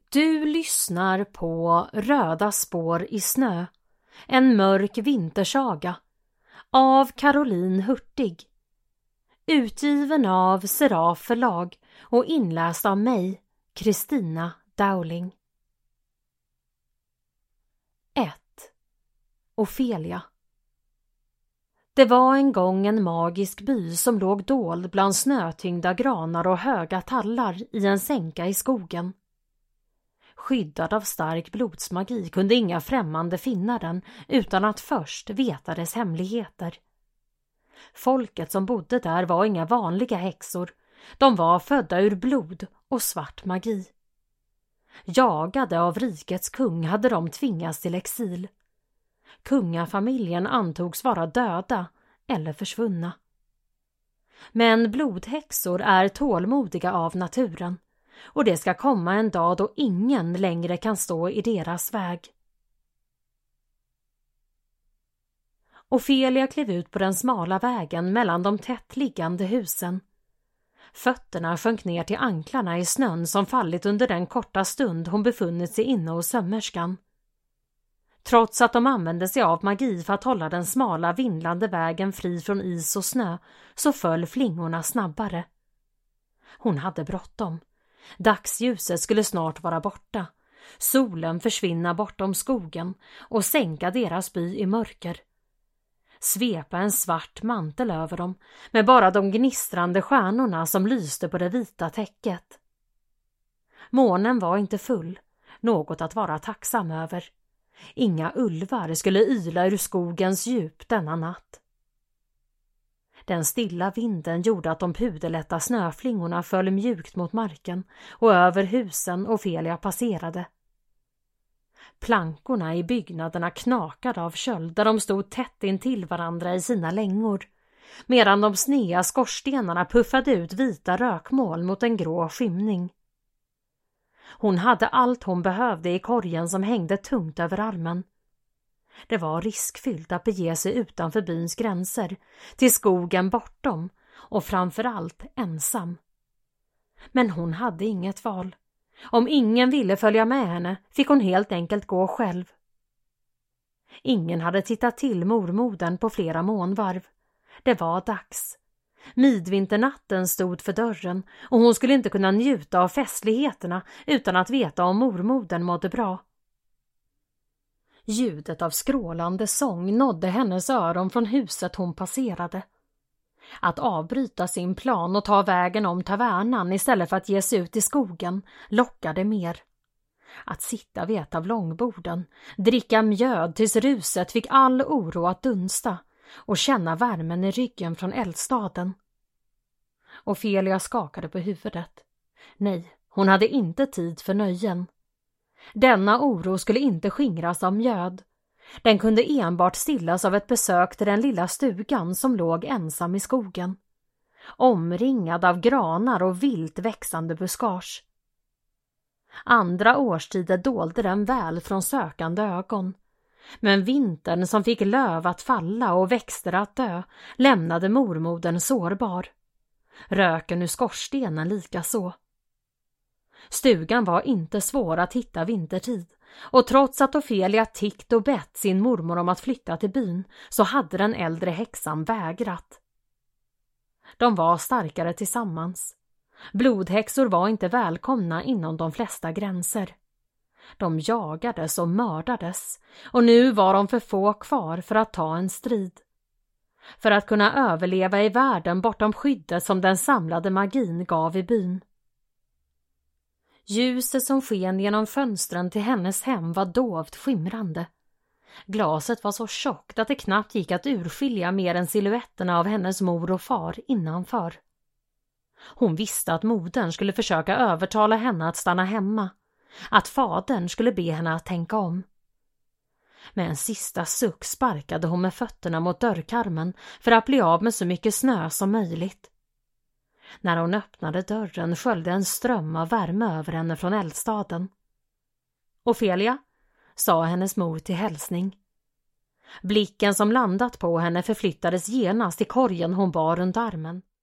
Du lyssnar på Röda spår i snö, en mörk vintersaga av Caroline Hurtig. Utgiven av Seraf förlag och inläst av mig, Kristina Dowling. 1. Ofelia. Det var en gång en magisk by som låg dold bland snötyngda granar och höga tallar i en sänka i skogen. Skyddad av stark blodsmagi kunde inga främmande finna den utan att först veta dess hemligheter. Folket som bodde där var inga vanliga häxor. De var födda ur blod och svart magi. Jagade av rikets kung hade de tvingats till exil. Kungafamiljen antogs vara döda eller försvunna. Men blodhäxor är tålmodiga av naturen. Och det ska komma en dag då ingen längre kan stå i deras väg. Ofelia klev ut på den smala vägen mellan de tätt liggande husen. Fötterna sjönk ner till anklarna i snön som fallit under den korta stund hon befunnit sig inne hos sömmerskan. Trots att de använde sig av magi för att hålla den smala vindlande vägen fri från is och snö så föll flingorna snabbare. Hon hade bråttom. Dagsljuset skulle snart vara borta, solen försvinna bortom skogen och sänka deras by i mörker. Svepa en svart mantel över dem med bara de gnistrande stjärnorna som lyste på det vita täcket. Månen var inte full, något att vara tacksam över. Inga ulvar skulle yla ur skogens djup denna natt. Den stilla vinden gjorde att de puderlätta snöflingorna föll mjukt mot marken och över husen Ofelia passerade. Plankorna i byggnaderna knakade av köld där de stod tätt intill varandra i sina längor, medan de snea skorstenarna puffade ut vita rökmoln mot en grå skymning. Hon hade allt hon behövde i korgen som hängde tungt över armen. Det var riskfyllt att bege sig utanför byns gränser, till skogen bortom och framförallt ensam. Men hon hade inget val. Om ingen ville följa med henne fick hon helt enkelt gå själv. Ingen hade tittat till mormodern på flera månvarv. Det var dags. Midvinternatten stod för dörren och hon skulle inte kunna njuta av festligheterna utan att veta om mormodern mådde bra. Ljudet av skrålande sång nådde hennes öron från huset hon passerade. Att avbryta sin plan och ta vägen om tavernan istället för att ge sig ut i skogen lockade mer. Att sitta vid ett av långborden, dricka mjöd tills ruset fick all oro att dunsta och känna värmen i ryggen från eldstaden. Ofelia skakade på huvudet. Nej, hon hade inte tid för nöjen. Denna oro skulle inte skingras av mjöd. Den kunde enbart stillas av ett besök till den lilla stugan som låg ensam i skogen. Omringad av granar och vilt växande buskage. Andra årstider dolde den väl från sökande ögon. Men vintern som fick löv att falla och växter att dö lämnade mormodern sårbar. Röken ur skorstenen lika så. Stugan var inte svår att hitta vintertid och trots att Ofelia tickt och bett sin mormor om att flytta till byn så hade den äldre häxan vägrat. De var starkare tillsammans. Blodhäxor var inte välkomna inom de flesta gränser. De jagades och mördades och nu var de för få kvar för att ta en strid. För att kunna överleva i världen bortom skyddet som den samlade magin gav i byn. Ljuset som sken genom fönstren till hennes hem var dovt skimrande. Glaset var så tjockt att det knappt gick att urskilja mer än silhuetterna av hennes mor och far innanför. Hon visste att modern skulle försöka övertala henne att stanna hemma, att fadern skulle be henne att tänka om. Med en sista suck sparkade hon med fötterna mot dörrkarmen för att bli av med så mycket snö som möjligt. När hon öppnade dörren sköljde en ström av värme över henne från eldstaden. Ofelia, sa hennes mor till hälsning. Blicken som landat på henne förflyttades genast till korgen hon bar runt armen.